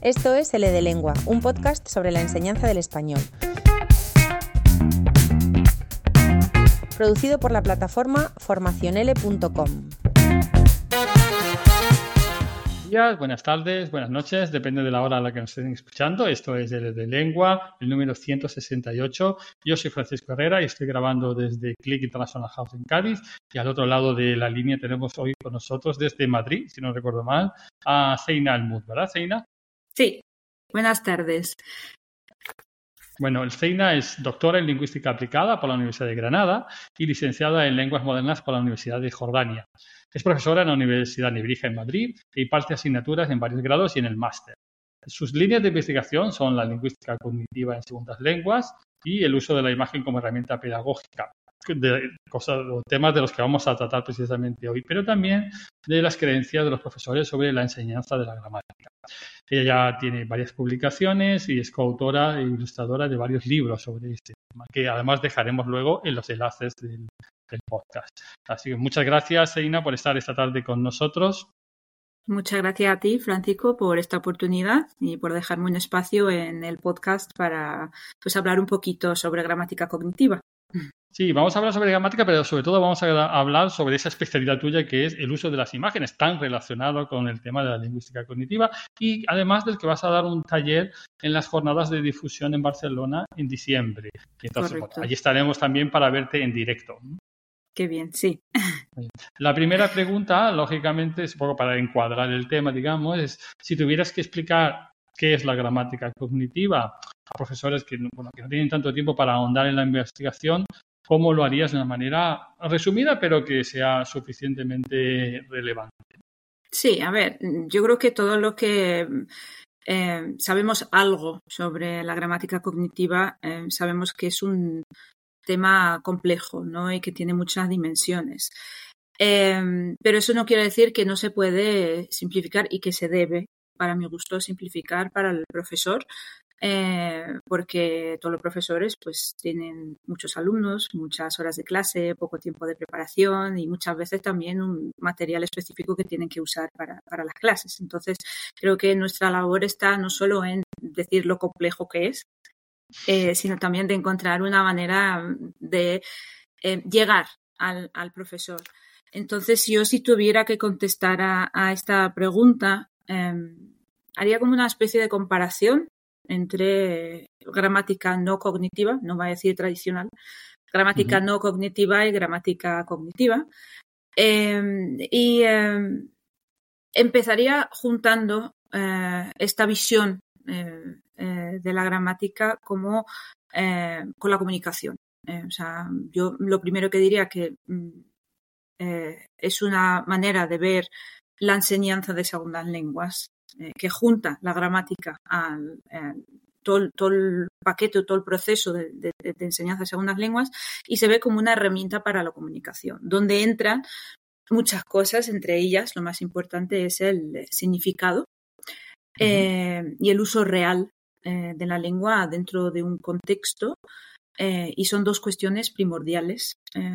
Esto es L de Lengua, un podcast sobre la enseñanza del español. Producido por la plataforma formacionele.com. Buenas tardes, buenas noches, depende de la hora a la que nos estén escuchando. Esto es L de Lengua, el número 168. Yo soy Francisco Herrera y estoy grabando desde Click International House en Cádiz. Y al otro lado de la línea tenemos hoy con nosotros desde Madrid, si no recuerdo mal, a Zeina Almud, ¿verdad, Zeina? Sí, buenas tardes. Bueno, Zeina es doctora en Lingüística Aplicada por la Universidad de Granada y licenciada en Lenguas Modernas por la Universidad de Jordania. Es profesora en la Universidad Nebrija en Madrid e imparte asignaturas en varios grados y en el máster. Sus líneas de investigación son la lingüística cognitiva en segundas lenguas y el uso de la imagen como herramienta pedagógica, temas de los que vamos a tratar precisamente hoy, pero también de las creencias de los profesores sobre la enseñanza de la gramática. Ella ya tiene varias publicaciones y es coautora e ilustradora de varios libros sobre este tema, que además dejaremos luego en los enlaces del podcast. Así que muchas gracias, Zeina, por estar esta tarde con nosotros. Muchas gracias a ti, Francisco, por esta oportunidad y por dejarme un espacio en el podcast para hablar un poquito sobre gramática cognitiva. Sí, vamos a hablar sobre gramática, pero sobre todo vamos a hablar sobre esa especialidad tuya que es el uso de las imágenes, tan relacionado con el tema de la lingüística cognitiva, y además del que vas a dar un taller en las jornadas de difusión en Barcelona en diciembre. Entonces, bueno, allí estaremos también para verte en directo. Qué bien, sí. La primera pregunta, lógicamente, es un poco para encuadrar el tema, digamos, es si tuvieras que explicar qué es la gramática cognitiva a profesores que no tienen tanto tiempo para ahondar en la investigación, ¿cómo lo harías de una manera resumida, pero que sea suficientemente relevante? Sí, a ver, yo creo que todo lo que sabemos algo sobre la gramática cognitiva, sabemos que es un tema complejo, ¿no? Y que tiene muchas dimensiones. Pero eso no quiere decir que no se puede simplificar y que se debe, para mi gusto, simplificar para el profesor, porque todos los profesores pues tienen muchos alumnos, muchas horas de clase, poco tiempo de preparación y muchas veces también un material específico que tienen que usar para las clases. Entonces, creo que nuestra labor está no solo en decir lo complejo que es, sino también de encontrar una manera de llegar al profesor. Entonces, yo si tuviera que contestar a esta pregunta, haría como una especie de comparación entre gramática no cognitiva, no va a decir tradicional, gramática no cognitiva y gramática cognitiva. Empezaría juntando esta visión de la gramática como con la comunicación. Yo lo primero que diría que es una manera de ver la enseñanza de segundas lenguas que junta la gramática al todo el paquete, todo el proceso de enseñanza de segundas lenguas y se ve como una herramienta para la comunicación, donde entran muchas cosas, entre ellas lo más importante es el significado y el uso real de la lengua dentro de un contexto, y son dos cuestiones primordiales.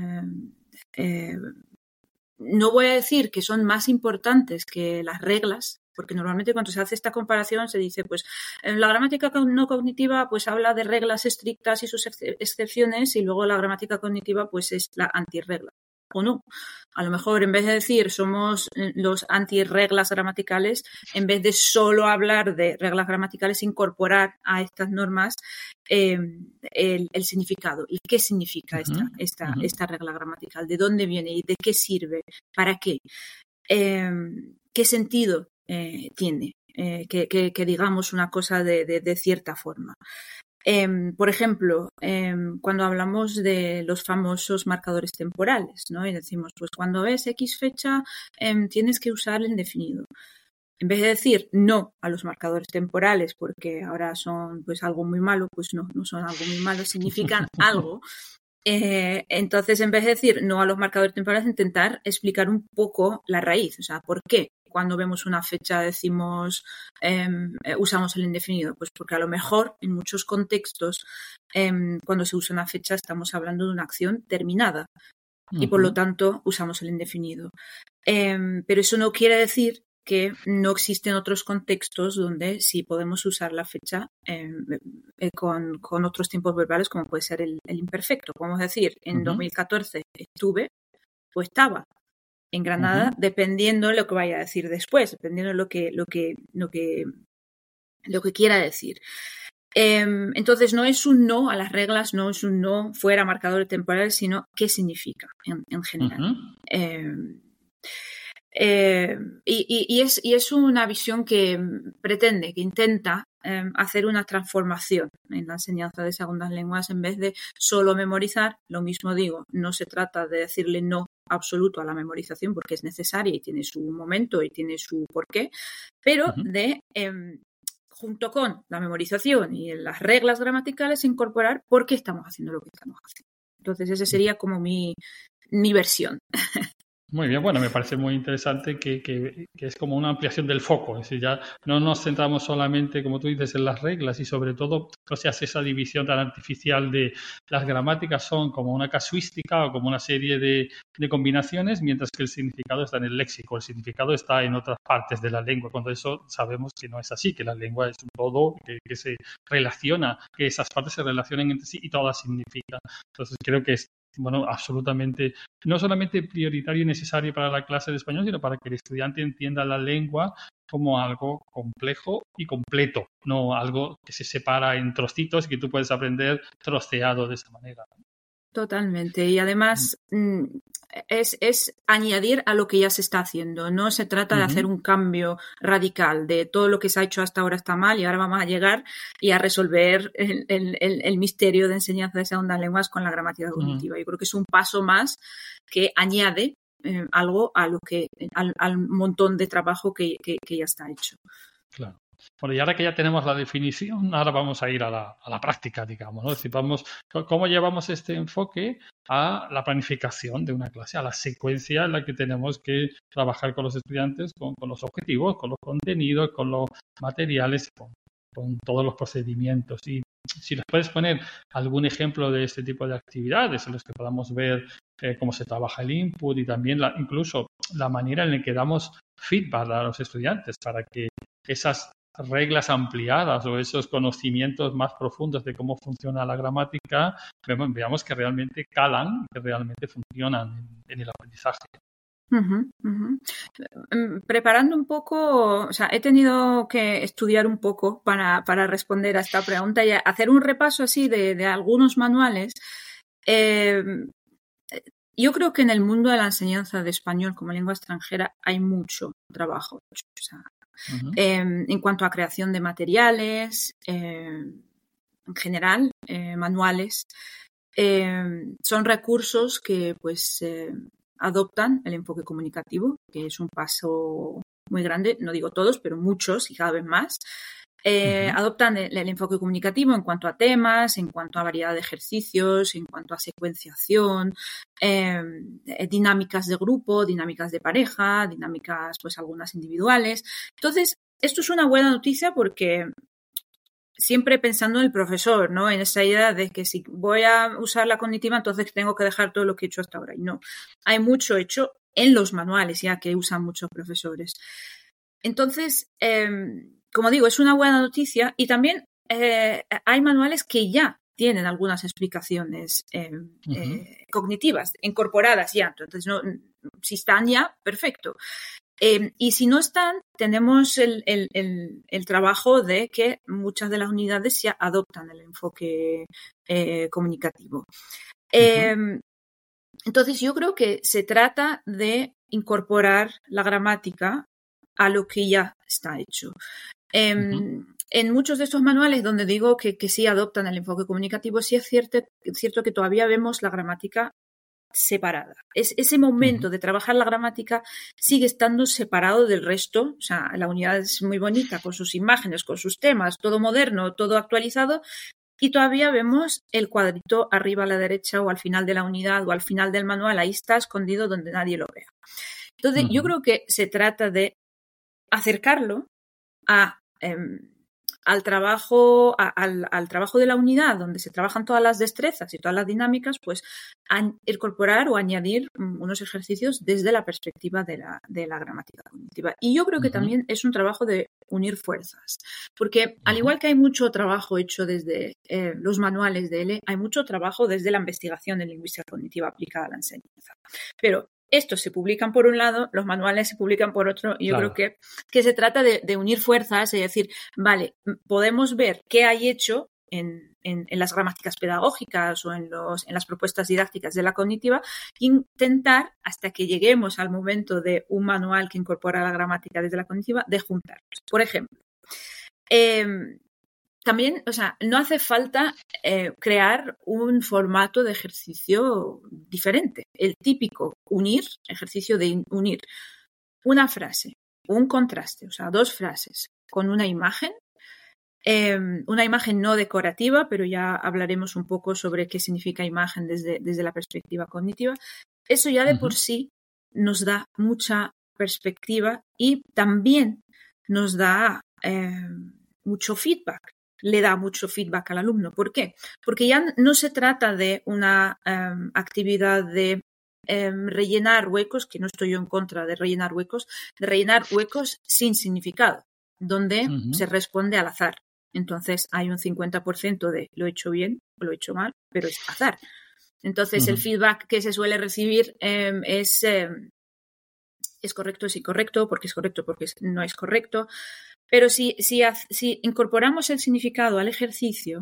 No voy a decir que son más importantes que las reglas, porque normalmente cuando se hace esta comparación se dice, pues, la gramática no cognitiva pues habla de reglas estrictas y sus excepciones y luego la gramática cognitiva pues es la antirregla. O no. A lo mejor en vez de decir somos los antirreglas gramaticales, en vez de solo hablar de reglas gramaticales, incorporar a estas normas el significado. ¿Y qué significa esta regla gramatical? ¿De dónde viene? ¿Y de qué sirve? ¿Para qué? ¿Qué sentido tiene? Que digamos una cosa de cierta forma. Por ejemplo, cuando hablamos de los famosos marcadores temporales, ¿no? Y decimos, pues cuando ves X fecha, tienes que usar el indefinido. En vez de decir no a los marcadores temporales porque ahora son pues algo muy malo, pues no son algo muy malo, significan algo. Entonces, en vez de decir no a los marcadores temporales, intentar explicar un poco la raíz, o sea, ¿por qué? Cuando vemos una fecha decimos usamos el indefinido, pues porque a lo mejor en muchos contextos cuando se usa una fecha estamos hablando de una acción terminada y por lo tanto usamos el indefinido. Pero eso no quiere decir que no existen otros contextos donde sí podemos usar la fecha con otros tiempos verbales, como puede ser el imperfecto. Podemos decir, en 2014 estuve o estaba en Granada, dependiendo de lo que vaya a decir después, dependiendo de lo que quiera decir. Entonces, no es un no a las reglas, no es un no fuera marcadores temporales, sino qué significa en general. Y es una visión que pretende, que intenta hacer una transformación en la enseñanza de segundas lenguas en vez de solo memorizar. Lo mismo digo, no se trata de decirle no absoluto a la memorización porque es necesaria y tiene su momento y tiene su porqué, pero de junto con la memorización y las reglas gramaticales incorporar por qué estamos haciendo lo que estamos haciendo. Entonces esa sería como mi versión. Muy bien, bueno, me parece muy interesante que es como una ampliación del foco, es decir, ya no nos centramos solamente, como tú dices, en las reglas y sobre todo no se hace esa división tan artificial de las gramáticas son como una casuística o como una serie de combinaciones, mientras que el significado está en el léxico, el significado está en otras partes de la lengua, cuando eso sabemos que no es así, que la lengua es un todo, que se relaciona, que esas partes se relacionan entre sí y todas significan. Entonces creo que es absolutamente, no solamente prioritario y necesario para la clase de español, sino para que el estudiante entienda la lengua como algo complejo y completo, no algo que se separa en trocitos y que tú puedes aprender troceado de esa manera. Totalmente. Y además es añadir a lo que ya se está haciendo. No se trata de hacer un cambio radical de todo lo que se ha hecho hasta ahora está mal y ahora vamos a llegar y a resolver el misterio de enseñanza de segundas lenguas con la gramática cognitiva. Yo creo que es un paso más que añade algo a lo que al montón de trabajo que ya está hecho. Claro. Bueno, y ahora que ya tenemos la definición, ahora vamos a ir a la práctica, digamos, ¿no? Es decir, ¿cómo llevamos este enfoque a la planificación de una clase, a la secuencia en la que tenemos que trabajar con los estudiantes, con los objetivos, con los contenidos, con los materiales, con todos los procedimientos? Y si les puedes poner algún ejemplo de este tipo de actividades en los que podamos ver cómo se trabaja el input y también incluso la manera en la que damos feedback a los estudiantes para que esas reglas ampliadas o esos conocimientos más profundos de cómo funciona la gramática, veamos que realmente calan, que realmente funcionan en el aprendizaje. Preparando un poco, o sea, he tenido que estudiar un poco para responder a esta pregunta y hacer un repaso así de algunos manuales. Yo creo que en el mundo de la enseñanza de español como lengua extranjera hay mucho trabajo. O sea, en cuanto a creación de materiales, en general, manuales, son recursos que pues adoptan el enfoque comunicativo, que es un paso muy grande, no digo todos, pero muchos y cada vez más. Adoptan el enfoque comunicativo en cuanto a temas, en cuanto a variedad de ejercicios, en cuanto a secuenciación, dinámicas de grupo, dinámicas de pareja, dinámicas pues algunas individuales. Entonces, esto es una buena noticia porque siempre pensando en el profesor, ¿no? En esa idea de que si voy a usar la cognitiva, entonces tengo que dejar todo lo que he hecho hasta ahora. Y no, hay mucho hecho en los manuales ya que usan muchos profesores. Entonces, como digo, es una buena noticia y también hay manuales que ya tienen algunas explicaciones cognitivas incorporadas ya. Entonces, no, si están ya, perfecto. Y si no están, tenemos el trabajo de que muchas de las unidades ya adoptan el enfoque comunicativo. Entonces, yo creo que se trata de incorporar la gramática a lo que ya está hecho. En muchos de estos manuales donde digo que sí adoptan el enfoque comunicativo, sí es cierto que todavía vemos la gramática separada. Ese momento de trabajar la gramática sigue estando separado del resto. O sea, la unidad es muy bonita con sus imágenes, con sus temas, todo moderno, todo actualizado, y todavía vemos el cuadrito arriba a la derecha o al final de la unidad o al final del manual. Ahí está escondido donde nadie lo vea. Entonces, yo creo que se trata de acercarlo a al trabajo de la unidad, donde se trabajan todas las destrezas y todas las dinámicas, pues incorporar o añadir unos ejercicios desde la perspectiva de la gramática cognitiva. Y yo creo que también es un trabajo de unir fuerzas, porque al igual que hay mucho trabajo hecho desde los manuales de L, hay mucho trabajo desde la investigación en lingüística cognitiva aplicada a la enseñanza. Pero estos se publican por un lado, los manuales se publican por otro, y yo creo que se trata de unir fuerzas y decir, vale, podemos ver qué hay hecho en las gramáticas pedagógicas o en las propuestas didácticas de la cognitiva, intentar, hasta que lleguemos al momento de un manual que incorpora la gramática desde la cognitiva, de juntarlos. Por ejemplo, también, no hace falta crear un formato de ejercicio diferente. El típico ejercicio de unir una frase, un contraste, dos frases con una imagen no decorativa, pero ya hablaremos un poco sobre qué significa imagen desde la perspectiva cognitiva. Eso ya de por sí nos da mucha perspectiva y también nos da mucho feedback. Le da mucho feedback al alumno. ¿Por qué? Porque ya no se trata de una actividad de rellenar huecos, que no estoy yo en contra de rellenar huecos sin significado, donde se responde al azar. Entonces hay un 50% de lo he hecho bien o lo he hecho mal, pero es azar. Entonces el feedback que se suele recibir es correcto, es incorrecto, porque es correcto, porque no es correcto. Pero si incorporamos el significado al ejercicio,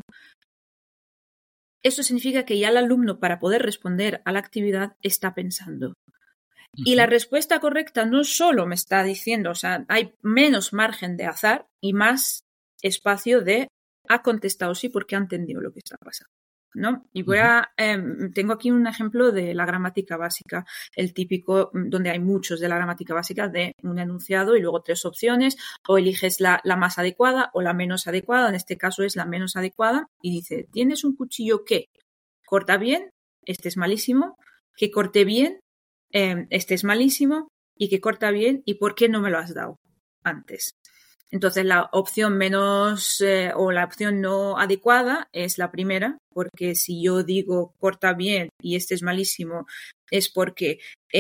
eso significa que ya el alumno, para poder responder a la actividad, está pensando. Y la respuesta correcta no solo me está diciendo, hay menos margen de azar y más espacio de ha contestado sí porque ha entendido lo que está pasando, ¿no? Y tengo aquí un ejemplo de la gramática básica, el típico, donde hay muchos de la gramática básica, de un enunciado y luego 3 opciones, o eliges la más adecuada o la menos adecuada, en este caso es la menos adecuada, y dice, ¿tienes un cuchillo que corta bien? Este es malísimo. Que corte bien, este es malísimo. Y que corta bien, ¿y por qué no me lo has dado antes? Entonces la opción menos o la opción no adecuada es la primera, porque si yo digo corta bien y este es malísimo, es porque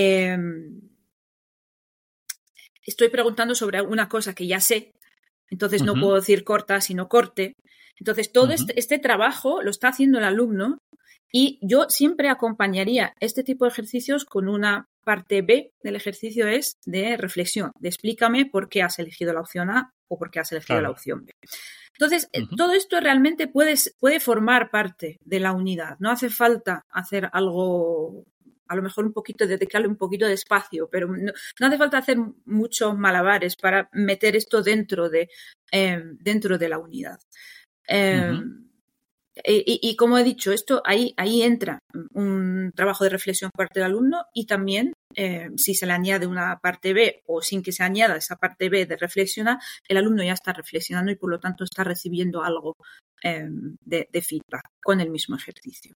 estoy preguntando sobre una cosa que ya sé, entonces no puedo decir corta sino corte. Entonces todo este trabajo lo está haciendo el alumno y yo siempre acompañaría este tipo de ejercicios con una parte B del ejercicio es de reflexión, de explícame por qué has elegido la opción A o por qué has elegido la opción B. Entonces, todo esto realmente puede formar parte de la unidad. No hace falta hacer algo, a lo mejor dedicarle un poquito de espacio, pero no hace falta hacer muchos malabares para meter esto dentro de la unidad. Y como he dicho, esto ahí entra un trabajo de reflexión por parte del alumno y también si se le añade una parte B o sin que se añada esa parte B de reflexionar, el alumno ya está reflexionando y por lo tanto está recibiendo algo de feedback con el mismo ejercicio.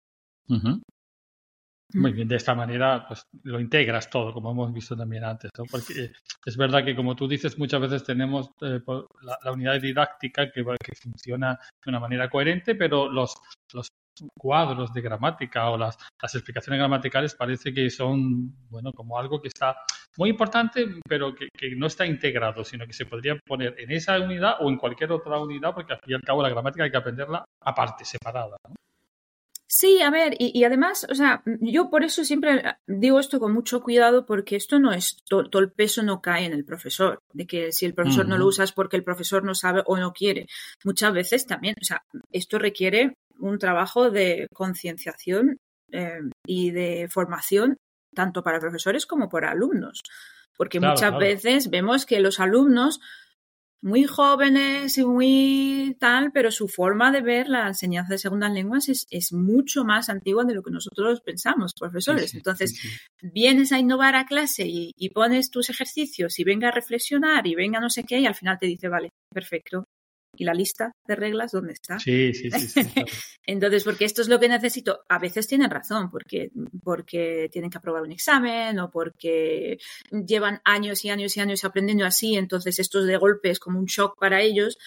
Muy bien, de esta manera pues lo integras todo, como hemos visto también antes, ¿no? Porque es verdad que, como tú dices, muchas veces tenemos la unidad didáctica que funciona de una manera coherente, pero los cuadros de gramática o las explicaciones gramaticales parece que son, bueno, como algo que está muy importante, pero que no está integrado, sino que se podría poner en esa unidad o en cualquier otra unidad, porque al fin y al cabo la gramática hay que aprenderla aparte, separada, ¿no? Sí, a ver, y además, yo por eso siempre digo esto con mucho cuidado, porque esto no es, todo el peso no cae en el profesor, de que si el profesor no lo usa es porque el profesor no sabe o no quiere. Muchas veces también, esto requiere un trabajo de concienciación y de formación, tanto para profesores como para alumnos, porque muchas veces vemos que los alumnos muy jóvenes y muy tal, pero su forma de ver la enseñanza de segundas lenguas es mucho más antigua de lo que nosotros pensamos, profesores. Sí. Entonces, vienes a innovar a clase y pones tus ejercicios y venga a reflexionar y venga no sé qué y al final te dice, vale, perfecto. ¿Y la lista de reglas dónde está? Sí. Claro. Entonces, porque esto es lo que necesito. A veces tienen razón, porque tienen que aprobar un examen o porque llevan años y años y años aprendiendo así, entonces esto de golpe es como un shock para ellos.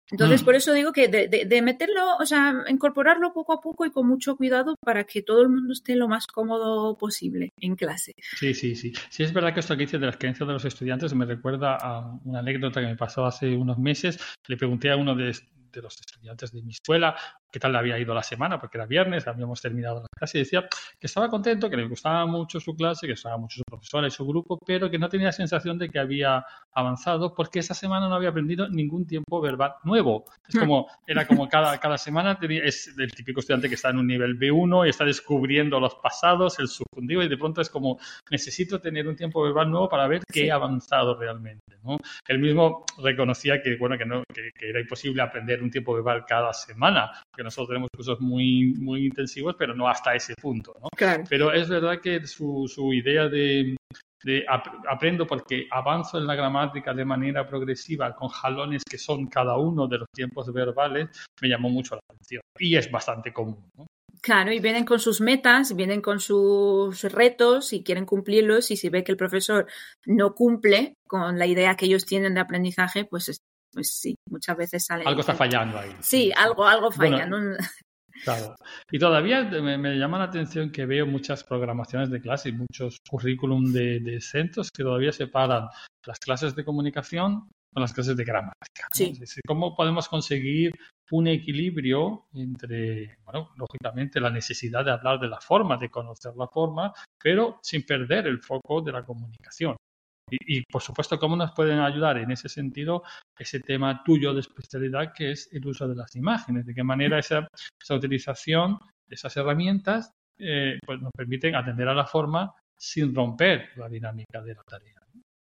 Entonces, por eso digo que de meterlo, o sea, incorporarlo poco a poco y con mucho cuidado para que todo el mundo esté lo más cómodo posible en clase. Sí. Sí, es verdad que esto que dices de las creencias de los estudiantes me recuerda a una anécdota que me pasó hace unos meses. Le pregunté a uno de los estudiantes de mi escuela qué tal le había ido la semana, porque era viernes, habíamos terminado la clase, y decía que estaba contento, que le gustaba mucho su clase, que gustaba mucho su profesora y su grupo, pero que no tenía la sensación de que había avanzado porque esa semana no había aprendido ningún tiempo verbal nuevo. Era como cada semana es el típico estudiante que está en un nivel B1 y está descubriendo los pasados, el subjuntivo, y de pronto es como, necesito tener un tiempo verbal nuevo para ver que he avanzado realmente, ¿no? Él mismo reconocía que era imposible aprender un tiempo verbal cada semana, porque nosotros tenemos cursos muy, muy intensivos, pero no hasta ese punto, ¿no? Claro. Pero es verdad que su idea de aprendo porque avanzo en la gramática de manera progresiva con jalones que son cada uno de los tiempos verbales, me llamó mucho la atención y es bastante común, ¿no? Claro, y vienen con sus metas, vienen con sus retos y quieren cumplirlos, y si ve que el profesor no cumple con la idea que ellos tienen de aprendizaje, pues sí, muchas veces sale... Algo está fallando ahí. Sí, algo falla. Bueno, ¿no? Claro. Y todavía me llama la atención que veo muchas programaciones de clase y muchos currículum de centros que todavía separan las clases de comunicación con las clases de gramática, ¿no? Sí. Es decir, ¿cómo podemos conseguir un equilibrio entre, bueno, lógicamente la necesidad de hablar de la forma, de conocer la forma, pero sin perder el foco de la comunicación? Y, por supuesto, ¿cómo nos pueden ayudar en ese sentido ese tema tuyo de especialidad que es el uso de las imágenes? ¿De qué manera esa utilización de esas herramientas pues nos permiten atender a la forma sin romper la dinámica de la tarea?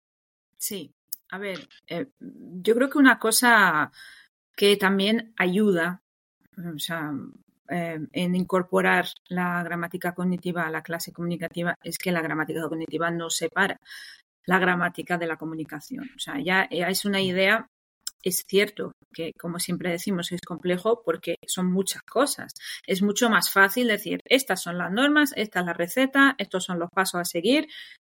Sí, a ver, yo creo que una cosa que también ayuda, o sea, en incorporar la gramática cognitiva a la clase comunicativa es que la gramática cognitiva no separa la gramática de la comunicación. O sea, ya es una idea, es cierto que, como siempre decimos, es complejo porque son muchas cosas. Es mucho más fácil decir, estas son las normas, esta es la receta, estos son los pasos a seguir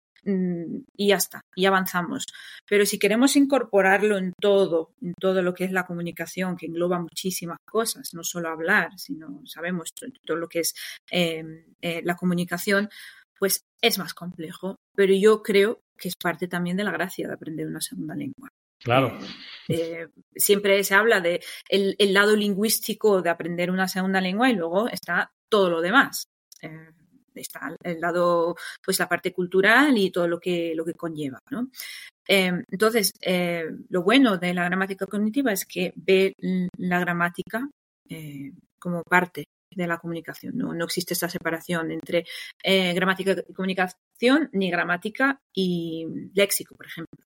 y ya está, y avanzamos. Pero si queremos incorporarlo en todo lo que es la comunicación, que engloba muchísimas cosas, no solo hablar, sino sabemos todo lo que es la comunicación, pues es más complejo. Pero yo creo que es parte también de la gracia de aprender una segunda lengua. Claro. Siempre se habla de el lado lingüístico de aprender una segunda lengua y luego está todo lo demás. Está el lado, pues la parte cultural y todo lo que conlleva, ¿no? Entonces, lo bueno de la gramática cognitiva es que ve la gramática como parte de la comunicación. No existe esta separación entre gramática y comunicación, ni gramática y léxico, por ejemplo.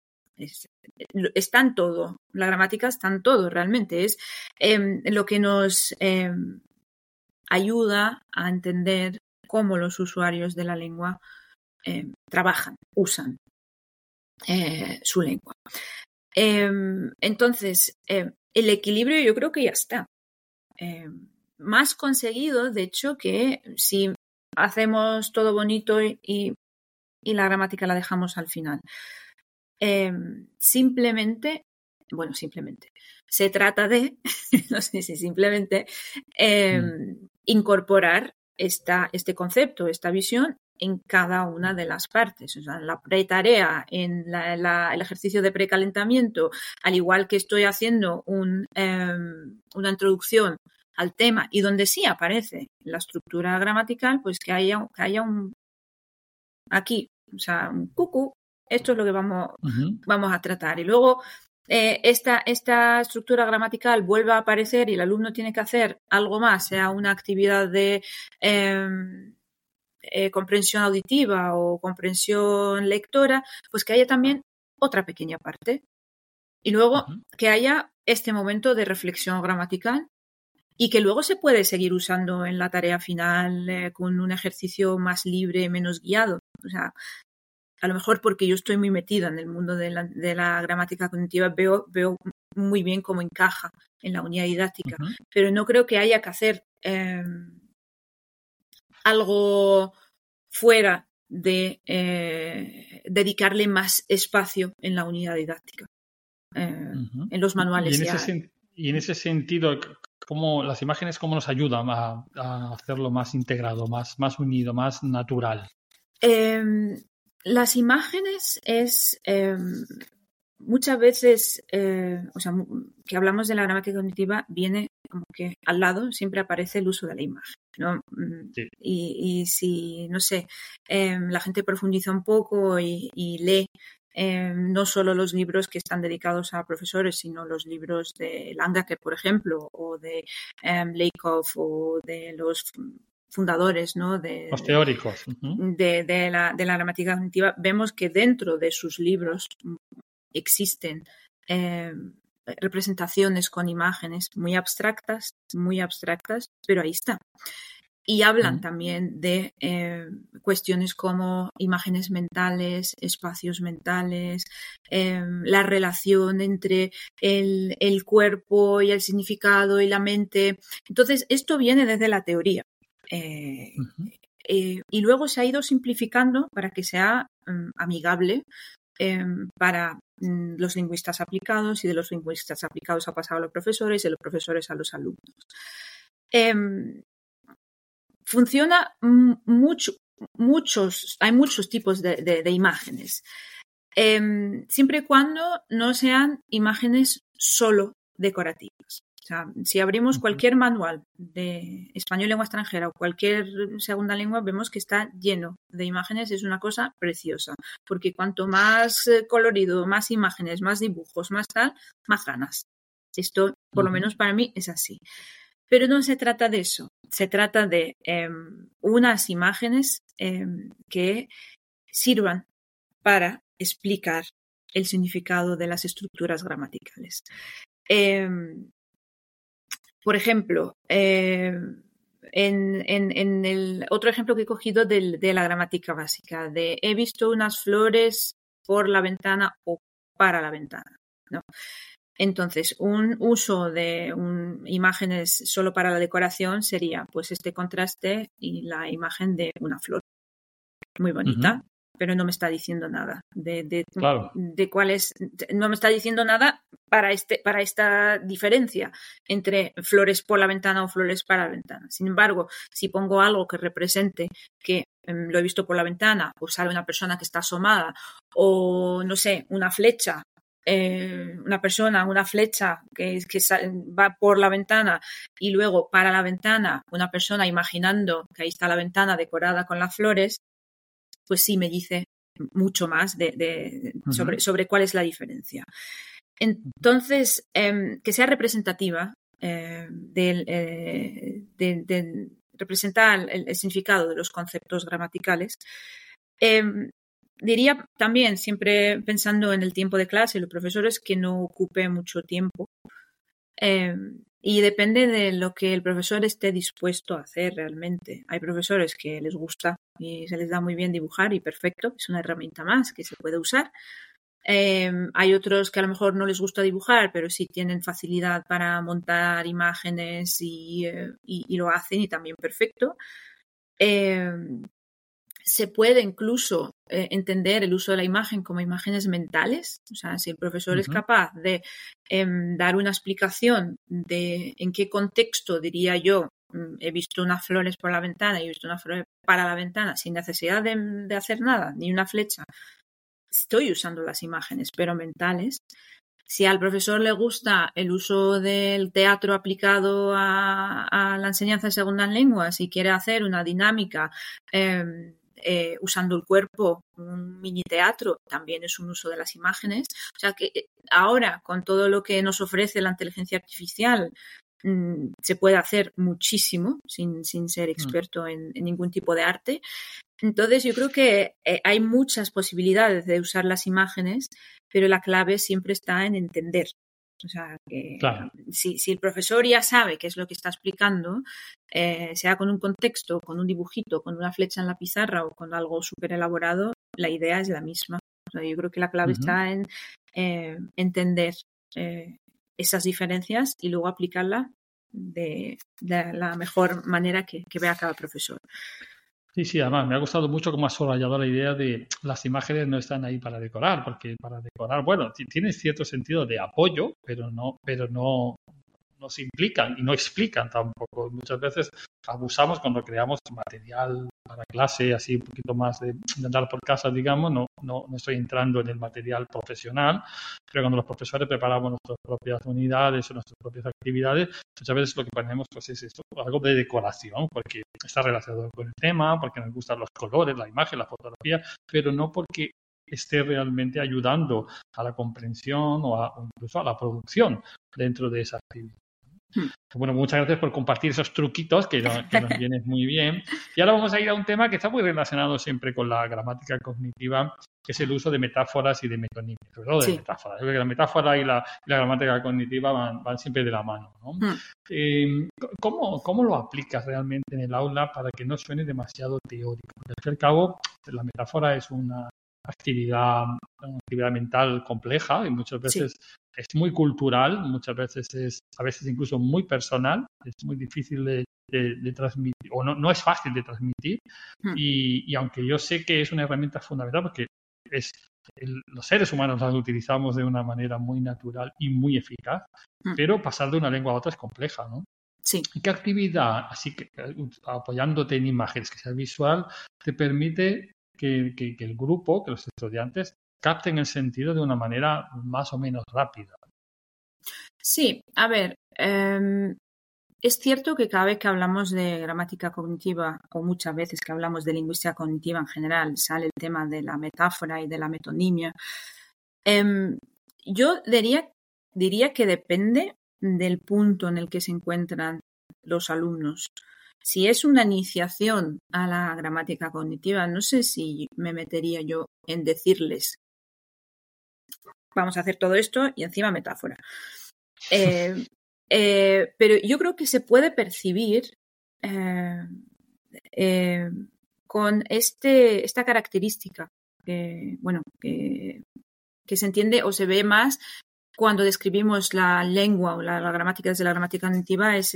Está en todo. La gramática está en todo, realmente. Es lo que nos ayuda a entender cómo los usuarios de la lengua trabajan, usan su lengua. Entonces, el equilibrio yo creo que ya está. Más conseguido, de hecho, que si hacemos todo bonito y la gramática la dejamos al final. Simplemente, se trata de, no sé si simplemente, incorporar este concepto, esta visión en cada una de las partes. O sea, en la pretarea, en el ejercicio de precalentamiento, al igual que estoy haciendo una introducción al tema y donde sí aparece la estructura gramatical, pues que haya un aquí, o sea, un cucú. Esto es lo que vamos a tratar. Y luego esta estructura gramatical vuelve a aparecer y el alumno tiene que hacer algo más, sea una actividad de comprensión auditiva o comprensión lectora, pues que haya también otra pequeña parte. Y luego que haya este momento de reflexión gramatical y que luego se puede seguir usando en la tarea final con un ejercicio más libre, menos guiado. O sea, a lo mejor porque yo estoy muy metida en el mundo de la gramática cognitiva, veo muy bien cómo encaja en la unidad didáctica, pero no creo que haya que hacer algo fuera de dedicarle más espacio en la unidad didáctica, en los manuales. Y en ese sentido, ¿cómo las imágenes cómo nos ayudan a hacerlo más integrado, más unido, más natural? Las imágenes muchas veces, que hablamos de la gramática cognitiva, viene como que al lado siempre aparece el uso de la imagen, ¿no? Sí. Y si, no sé, la gente profundiza un poco y lee no solo los libros que están dedicados a profesores, sino los libros de Langacker, por ejemplo, o de Lakoff, o de los fundadores, ¿no? Los teóricos. De la gramática cognitiva, vemos que dentro de sus libros existen representaciones con imágenes muy abstractas, pero ahí está. Y hablan también de cuestiones como imágenes mentales, espacios mentales, la relación entre el cuerpo y el significado y la mente. Entonces, esto viene desde la teoría. Y luego se ha ido simplificando para que sea amigable para los lingüistas aplicados, y de los lingüistas aplicados ha pasado a los profesores y de los profesores a los alumnos. Funciona hay muchos tipos de imágenes, siempre y cuando no sean imágenes solo decorativas. O sea, si abrimos cualquier manual de español lengua extranjera o cualquier segunda lengua, vemos que está lleno de imágenes. Es una cosa preciosa, porque cuanto más colorido, más imágenes, más dibujos, más tal, más ganas. Esto, por lo menos para mí, es así. Pero no se trata de eso. Se trata de unas imágenes que sirvan para explicar el significado de las estructuras gramaticales. Por ejemplo, en el otro ejemplo que he cogido de la gramática básica, de he visto unas flores por la ventana o para la ventana, ¿no? Entonces, un uso de imágenes solo para la decoración sería pues este contraste y la imagen de una flor muy bonita, pero no me está diciendo nada de cuál es, no me está diciendo nada para esta diferencia entre flores por la ventana o flores para la ventana. Sin embargo, si pongo algo que represente que lo he visto por la ventana, o sale una persona que está asomada, o no sé, una flecha, una flecha que va por la ventana y luego para la ventana una persona imaginando que ahí está la ventana decorada con las flores, pues sí me dice mucho más sobre cuál es la diferencia. Entonces, que sea representativa, representar el significado de los conceptos gramaticales. Diría también, siempre pensando en el tiempo de clase, los profesores, que no ocupe mucho tiempo. Y depende de lo que el profesor esté dispuesto a hacer realmente. Hay profesores que les gusta y se les da muy bien dibujar y perfecto, es una herramienta más que se puede usar. Hay otros que a lo mejor no les gusta dibujar, pero sí tienen facilidad para montar imágenes y lo hacen, y también perfecto. Se puede incluso entender el uso de la imagen como imágenes mentales. O sea, si el profesor es capaz de dar una explicación de en qué contexto, diría yo, he visto unas flores por la ventana y he visto una flor para la ventana, sin necesidad de hacer nada, ni una flecha, estoy usando las imágenes, pero mentales. Si al profesor le gusta el uso del teatro aplicado a la enseñanza de segundas lenguas y quiere hacer una dinámica usando el cuerpo, un mini teatro, también es un uso de las imágenes. O sea que ahora, con todo lo que nos ofrece la inteligencia artificial, se puede hacer muchísimo sin ser experto en ningún tipo de arte. Entonces, yo creo que hay muchas posibilidades de usar las imágenes, pero la clave siempre está en entender. O sea, que claro, si el profesor ya sabe qué es lo que está explicando, sea con un contexto, con un dibujito, con una flecha en la pizarra o con algo súper elaborado, la idea es la misma. O sea, yo creo que la clave está en entender esas diferencias y luego aplicarla de la mejor manera que vea cada profesor. Sí, además me ha gustado mucho cómo has subrayado la idea de las imágenes no están ahí para decorar, porque para decorar, bueno, tiene cierto sentido de apoyo, pero no se implican y no explican tampoco. Muchas veces abusamos cuando creamos material para clase, así un poquito más de andar por casa, digamos. No estoy entrando en el material profesional, pero cuando los profesores preparamos nuestras propias unidades o nuestras propias actividades, muchas veces lo que ponemos pues es esto, algo de decoración, porque está relacionado con el tema, porque nos gustan los colores, la imagen, la fotografía, pero no porque esté realmente ayudando a la comprensión o incluso a la producción dentro de esa actividad. Bueno, muchas gracias por compartir esos truquitos que nos vienen muy bien. Y ahora vamos a ir a un tema que está muy relacionado siempre con la gramática cognitiva, que es el uso de metáforas y de metonimias, sobre todo de metáforas. La metáfora y la gramática cognitiva van siempre de la mano, ¿no? ¿Cómo lo aplicas realmente en el aula para que no suene demasiado teórico? Porque al fin y al cabo, la metáfora es una actividad mental compleja y muchas veces es muy cultural, muchas veces a veces incluso muy personal, es muy difícil de transmitir, o no es fácil de transmitir, y aunque yo sé que es una herramienta fundamental porque los seres humanos las utilizamos de una manera muy natural y muy eficaz, pero pasar de una lengua a otra es compleja, ¿no? Sí. ¿Qué actividad, así que apoyándote en imágenes, que sea visual, te permite que el grupo, que los estudiantes capten el sentido de una manera más o menos rápida? Sí, a ver, es cierto que cada vez que hablamos de gramática cognitiva, o muchas veces que hablamos de lingüística cognitiva en general, sale el tema de la metáfora y de la metonimia. Yo diría que depende del punto en el que se encuentran los alumnos. Si es una iniciación a la gramática cognitiva, no sé si me metería yo en decirles vamos a hacer todo esto y encima metáfora. Pero yo creo que se puede percibir con esta característica que se entiende o se ve más cuando describimos la lengua o la gramática desde la gramática cognitiva, es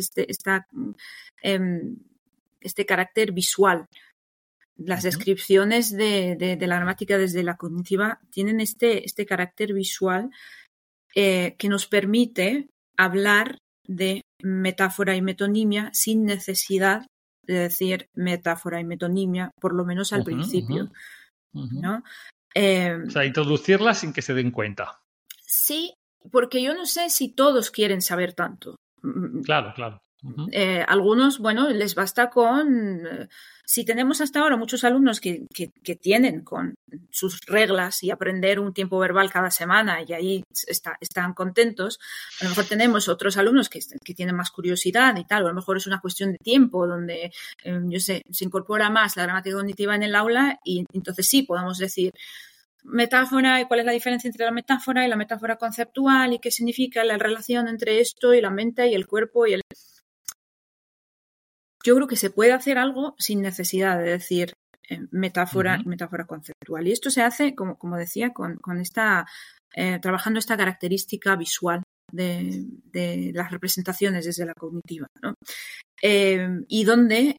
este carácter visual. Las descripciones de la gramática desde la cognitiva tienen este carácter visual que nos permite hablar de metáfora y metonimia sin necesidad de decir metáfora y metonimia, por lo menos al principio, ¿no? O sea, introducirlas sin que se den cuenta. Sí, porque yo no sé si todos quieren saber tanto. Claro. Algunos, les basta con... si tenemos hasta ahora muchos alumnos que tienen con sus reglas y aprender un tiempo verbal cada semana y ahí están contentos, a lo mejor tenemos otros alumnos que tienen más curiosidad y tal, o a lo mejor es una cuestión de tiempo donde, se incorpora más la gramática cognitiva en el aula y entonces sí, podemos decir metáfora y cuál es la diferencia entre la metáfora y la metáfora conceptual y qué significa la relación entre esto y la mente y el cuerpo y el... Yo creo que se puede hacer algo sin necesidad de decir metáfora y metáfora conceptual. Y esto se hace, como decía, con trabajando esta característica visual de las representaciones desde la cognitiva, ¿no? Y donde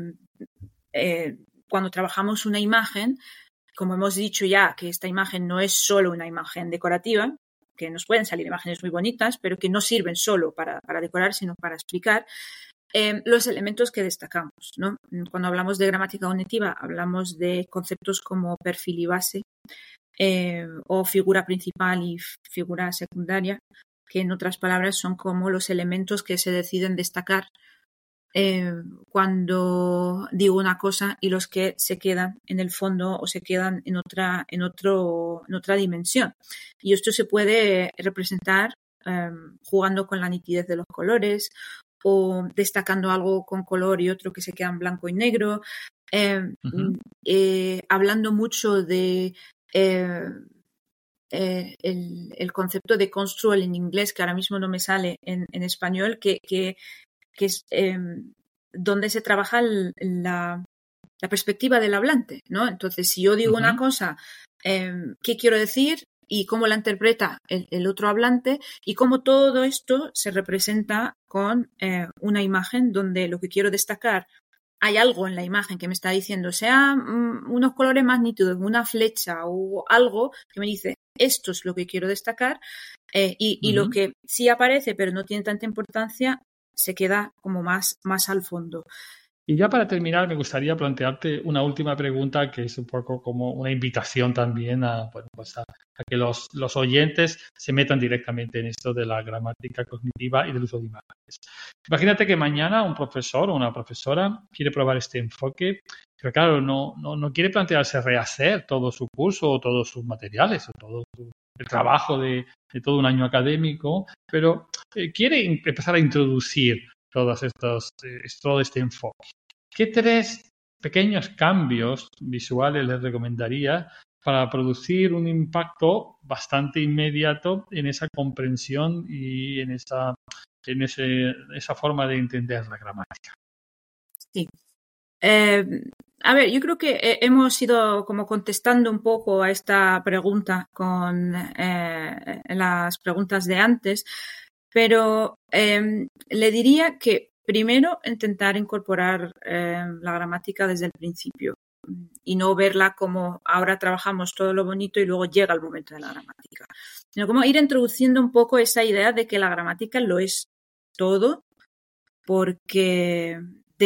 cuando trabajamos una imagen, como hemos dicho ya, que esta imagen no es solo una imagen decorativa, que nos pueden salir imágenes muy bonitas, pero que no sirven solo para decorar, sino para explicar los elementos que destacamos, ¿no? Cuando hablamos de gramática cognitiva, hablamos de conceptos como perfil y base, o figura principal y figura secundaria, que en otras palabras son como los elementos que se deciden destacar cuando digo una cosa y los que se quedan en el fondo o se quedan en otra dimensión. Y esto se puede representar jugando con la nitidez de los colores o destacando algo con color y otro que se queda en blanco y negro, hablando mucho de el concepto de construal en inglés, que ahora mismo no me sale en español, que es donde se trabaja la perspectiva del hablante, ¿no? Entonces, si yo digo una cosa, ¿qué quiero decir? Y cómo la interpreta el otro hablante y cómo todo esto se representa con una imagen donde lo que quiero destacar, hay algo en la imagen que me está diciendo, sea unos colores más nítidos, una flecha o algo que me dice, esto es lo que quiero destacar, y lo que sí aparece pero no tiene tanta importancia se queda como más al fondo. Y ya para terminar, me gustaría plantearte una última pregunta que es un poco como una invitación también a que los oyentes se metan directamente en esto de la gramática cognitiva y del uso de imágenes. Imagínate que mañana un profesor o una profesora quiere probar este enfoque, pero claro, no quiere plantearse rehacer todo su curso o todos sus materiales o todo el trabajo de todo un año académico, pero quiere empezar a introducir todo este enfoque. ¿Qué 3 pequeños cambios visuales les recomendaría para producir un impacto bastante inmediato en esa comprensión y en esa forma de entender la gramática? Sí. A ver, yo creo que hemos ido como contestando un poco a esta pregunta con las preguntas de antes, pero le diría que primero intentar incorporar la gramática desde el principio y no verla como ahora trabajamos todo lo bonito y luego llega el momento de la gramática, sino como ir introduciendo un poco esa idea de que la gramática lo es todo, porque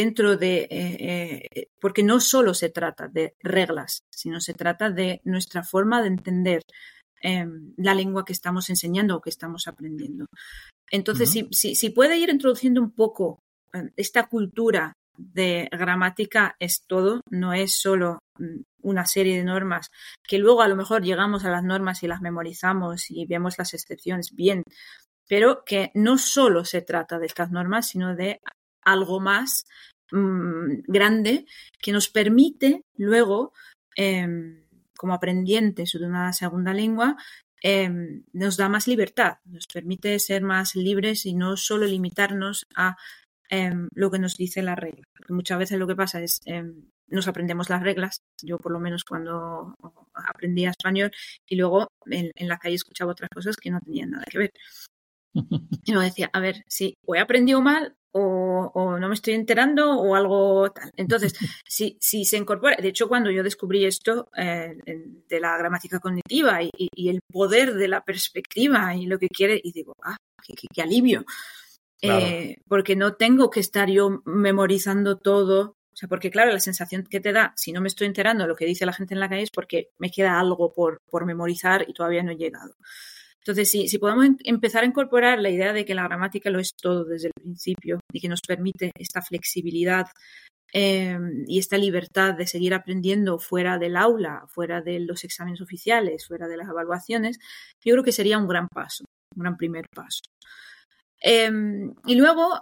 porque no solo se trata de reglas, sino se trata de nuestra forma de entender la lengua que estamos enseñando o que estamos aprendiendo. Entonces, si puede ir introduciendo un poco esta cultura de gramática es todo, no es solo una serie de normas que luego a lo mejor llegamos a las normas y las memorizamos y vemos las excepciones bien, pero que no solo se trata de estas normas, sino de algo más grande que nos permite luego, como aprendientes de una segunda lengua, nos da más libertad, nos permite ser más libres y no solo limitarnos a lo que nos dice la regla. Porque muchas veces lo que pasa es nos aprendemos las reglas, yo por lo menos cuando aprendía español, y luego en la calle escuchaba otras cosas que no tenían nada que ver. Y luego decía, a ver, si o he aprendido mal o no me estoy enterando o algo tal. Entonces, si se incorpora, de hecho cuando yo descubrí esto de la gramática cognitiva y el poder de la perspectiva y lo que quiere, y digo, qué alivio. Claro. Porque no tengo que estar yo memorizando todo. O sea, porque claro, la sensación que te da, si no me estoy enterando de lo que dice la gente en la calle, es porque me queda algo por memorizar y todavía no he llegado. Entonces, si podemos empezar a incorporar la idea de que la gramática lo es todo desde el principio y que nos permite esta flexibilidad y esta libertad de seguir aprendiendo fuera del aula, fuera de los exámenes oficiales, fuera de las evaluaciones, yo creo que sería un gran paso, un gran primer paso. Y luego,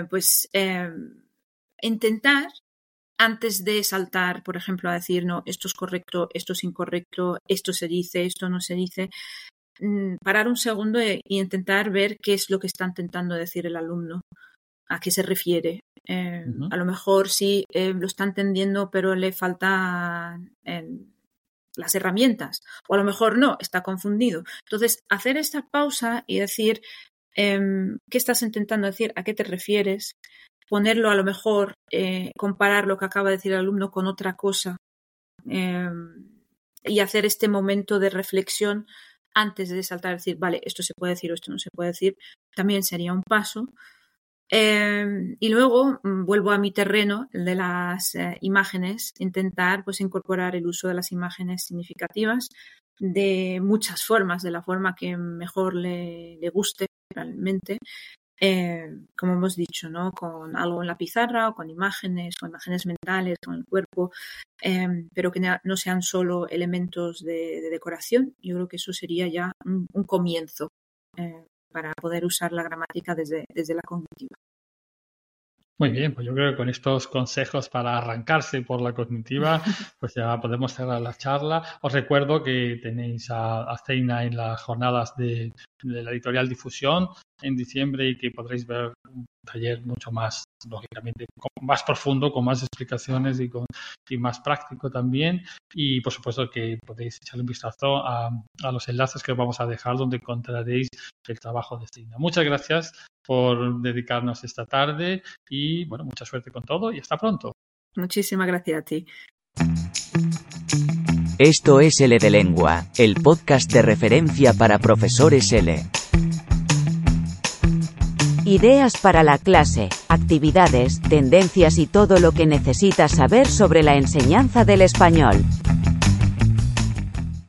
intentar, antes de saltar, por ejemplo, a decir, no, esto es correcto, esto es incorrecto, esto se dice, esto no se dice, parar un segundo y intentar ver qué es lo que está intentando decir el alumno, a qué se refiere. A lo mejor sí lo está entendiendo, pero le faltan las herramientas, o a lo mejor no, está confundido. Entonces, hacer esta pausa y decir qué estás intentando decir, a qué te refieres, ponerlo a lo mejor, comparar lo que acaba de decir el alumno con otra cosa y hacer este momento de reflexión antes de saltar a decir, vale, esto se puede decir o esto no se puede decir, también sería un paso. Y luego vuelvo a mi terreno, el de las imágenes, intentar pues incorporar el uso de las imágenes significativas de muchas formas, de la forma que mejor le guste realmente, como hemos dicho, ¿no? Con algo en la pizarra o con imágenes mentales, con el cuerpo, pero que no sean solo elementos de decoración. Yo creo que eso sería ya un comienzo para poder usar la gramática desde la cognitiva. Muy bien, pues yo creo que con estos consejos para arrancarse por la cognitiva, pues ya podemos cerrar la charla. Os recuerdo que tenéis a Zeina en las jornadas de la editorial Difusión en diciembre y que podréis ver un taller mucho más, lógicamente, más profundo, con más explicaciones y más práctico también. Y por supuesto que podéis echarle un vistazo a los enlaces que os vamos a dejar donde encontraréis el trabajo de Zeina. Muchas gracias por dedicarnos esta tarde y bueno, mucha suerte con todo y hasta pronto. Muchísimas gracias a ti. Esto es L de Lengua, el podcast de referencia para profesores L. Ideas para la clase, actividades, tendencias y todo lo que necesitas saber sobre la enseñanza del español.